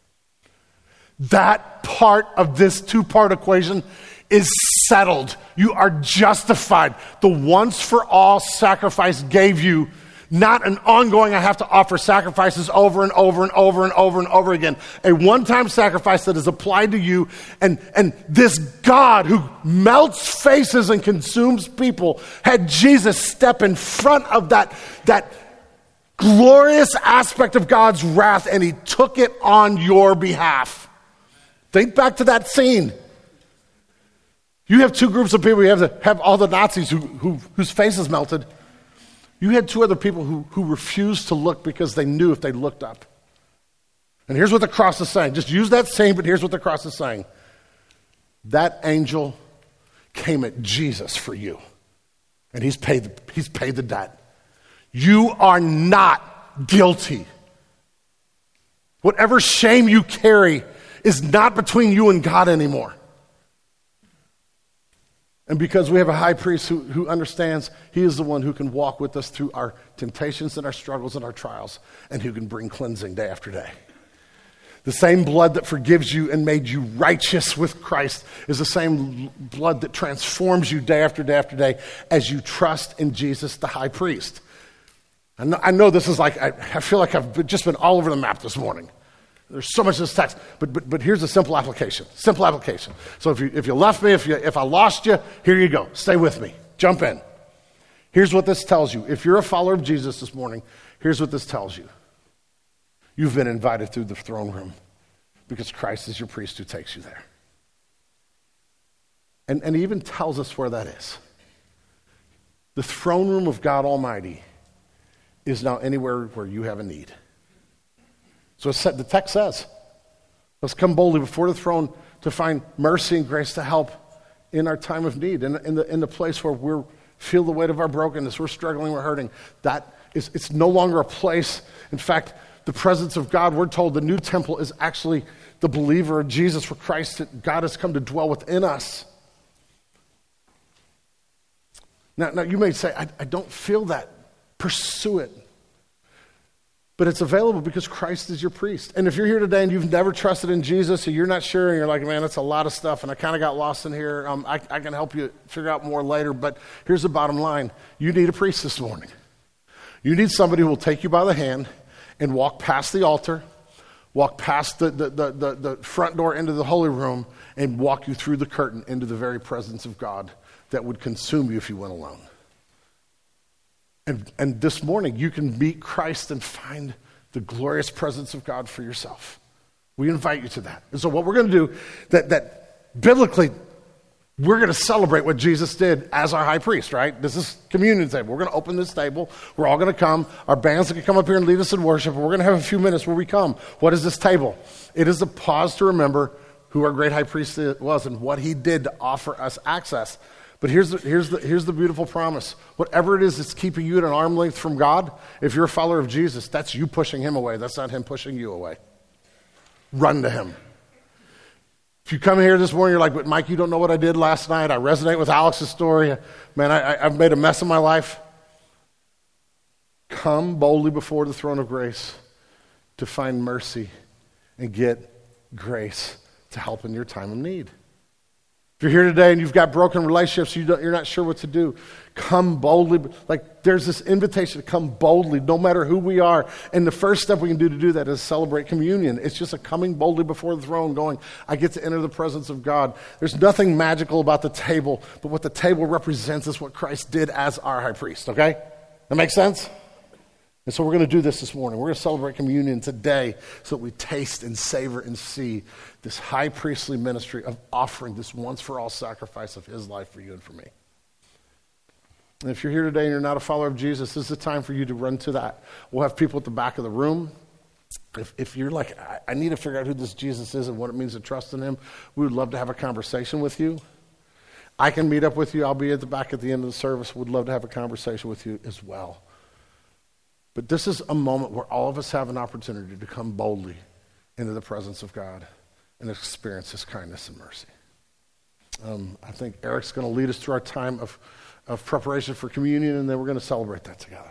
That part of this two-part equation is settled. You are justified. The once-for-all sacrifice gave you not an ongoing, I have to offer sacrifices over and over and over and over and over again. A one-time sacrifice that is applied to you. And, and this God who melts faces and consumes people had Jesus step in front of that, that glorious aspect of God's wrath, and he took it on your behalf. Think back to that scene. You have two groups of people. You have, the, have all the Nazis who, who, whose faces melted. You had two other people who, who refused to look because they knew if they looked up. And here's what the cross is saying. Just use that same, but here's what the cross is saying. That angel came at Jesus for you. And he's paid the, he's paid the debt. You are not guilty. Whatever shame you carry is not between you and God anymore. And because we have a high priest who, who understands, he is the one who can walk with us through our temptations and our struggles and our trials, and who can bring cleansing day after day. The same blood that forgives you and made you righteous with Christ is the same blood that transforms you day after day after day as you trust in Jesus, the high priest. I know, I know this is like, I, I feel like I've just been all over the map this morning. There's so much of this text, but, but but here's a simple application. Simple application. So if you if you left me, if you if I lost you, here you go. Stay with me. Jump in. Here's what this tells you. If you're a follower of Jesus this morning, here's what this tells you. You've been invited through the throne room because Christ is your priest who takes you there. And and he even tells us where that is. The throne room of God Almighty is now anywhere where you have a need. So it's, the text says, let's come boldly before the throne to find mercy and grace to help in our time of need, in, in, the, in the place where we feel the weight of our brokenness, we're struggling, we're hurting. That is, it's no longer a place. In fact, the presence of God, we're told the new temple is actually the believer of Jesus, for Christ, that God has come to dwell within us. Now, now you may say, I, I don't feel that. Pursue it. But it's available because Christ is your priest. And if you're here today and you've never trusted in Jesus, or you're not sure, and you're like, man, that's a lot of stuff, and I kind of got lost in here, um, I, I can help you figure out more later. But here's the bottom line. You need a priest this morning. You need somebody who will take you by the hand and walk past the altar, walk past the, the, the, the, the front door into the holy room, and walk you through the curtain into the very presence of God that would consume you if you went alone. And, and this morning, you can meet Christ and find the glorious presence of God for yourself. We invite you to that. And so what we're going to do, that, that biblically, we're going to celebrate what Jesus did as our high priest, right? This is communion table. We're going to open this table. We're all going to come. Our band's going to come up here and lead us in worship. We're going to have a few minutes where we come. What is this table? It is a pause to remember who our great high priest was and what he did to offer us access. But here's the, here's the, here's the beautiful promise. Whatever it is that's keeping you at an arm length from God, if you're a follower of Jesus, that's you pushing him away. That's not him pushing you away. Run to him. If you come here this morning, you're like, but Mike, you don't know what I did last night. I resonate with Alex's story. Man, I, I've made a mess of my life. Come boldly before the throne of grace to find mercy and get grace to help in your time of need. If you're here today and you've got broken relationships, you don't, you're not sure what to do, come boldly. Like, there's this invitation to come boldly, no matter who we are. And the first step we can do to do that is celebrate communion. It's just a coming boldly before the throne, going, I get to enter the presence of God. There's nothing magical about the table, but what the table represents is what Christ did as our high priest, okay? That makes sense? And so we're going to do this this morning. We're going to celebrate communion today so that we taste and savor and see this high priestly ministry of offering this once-for-all sacrifice of his life for you and for me. And if you're here today and you're not a follower of Jesus, this is the time for you to run to that. We'll have people at the back of the room. If, if you're like, I, I need to figure out who this Jesus is and what it means to trust in him, we would love to have a conversation with you. I can meet up with you. I'll be at the back at the end of the service. Would love to have a conversation with you as well. But this is a moment where all of us have an opportunity to come boldly into the presence of God and experience his kindness and mercy. Um, I think Eric's going to lead us through our time of, of preparation for communion, and then we're going to celebrate that together.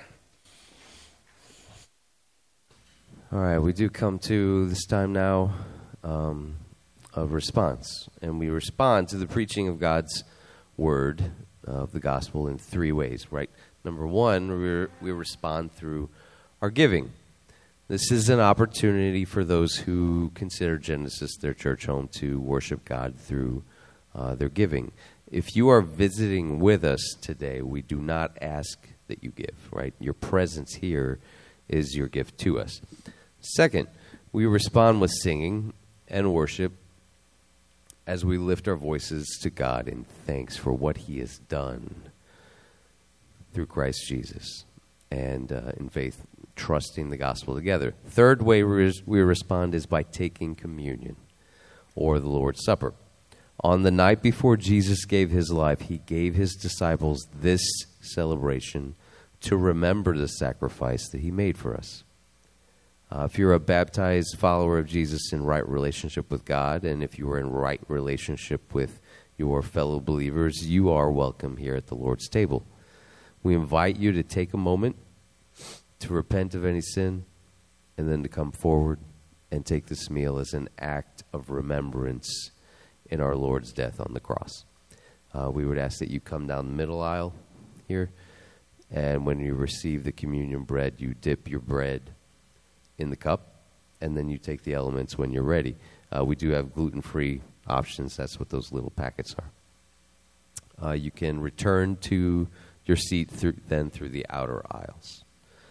All right, we do come to this time now um, of response. And we respond to the preaching of God's word, uh, of the gospel, in three ways, right? Number one, we we respond through our giving. This is an opportunity for those who consider Genesis their church home to worship God through uh, their giving. If you are visiting with us today, we do not ask that you give, right? Your presence here is your gift to us. Second, we respond with singing and worship as we lift our voices to God in thanks for what he has done through Christ Jesus, and uh, in faith, trusting the gospel together. Third way we, res- we respond is by taking communion, or the Lord's Supper. On the night before Jesus gave his life, he gave his disciples this celebration to remember the sacrifice that he made for us. Uh, if you're a baptized follower of Jesus in right relationship with God, and if you are in right relationship with your fellow believers, you are welcome here at the Lord's table. We invite you to take a moment to repent of any sin, and then to come forward and take this meal as an act of remembrance in our Lord's death on the cross. Uh, we would ask that you come down the middle aisle here, and when you receive the communion bread, you dip your bread in the cup, and then you take the elements when you're ready. Uh, we do have gluten-free options. That's what those little packets are. Uh, you can return to your seat through, then through the outer aisles.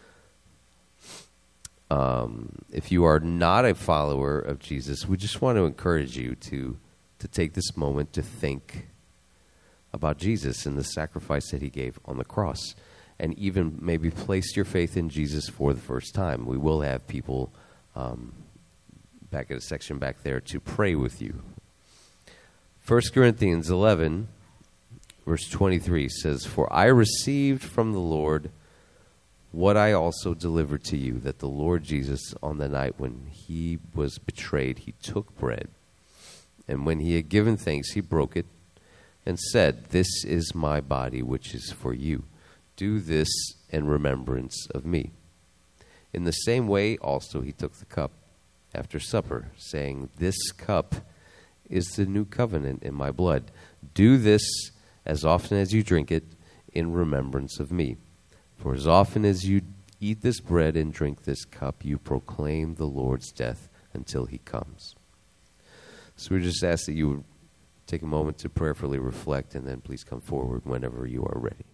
Um, if you are not a follower of Jesus, we just want to encourage you to, to take this moment to think about Jesus and the sacrifice that he gave on the cross, and even maybe place your faith in Jesus for the first time. We will have people um, back at a section back there to pray with you. First Corinthians eleven, verse twenty-three says, "For I received from the Lord what I also delivered to you, that the Lord Jesus, on the night when he was betrayed, he took bread. And when he had given thanks, he broke it and said, 'This is my body, which is for you. Do this in remembrance of me.' In the same way also he took the cup after supper, saying, 'This cup is the new covenant in my blood. Do this as often as you drink it in remembrance of me. For as often as you eat this bread and drink this cup, you proclaim the Lord's death until he comes.'" So we just ask that you would take a moment to prayerfully reflect, and then please come forward whenever you are ready.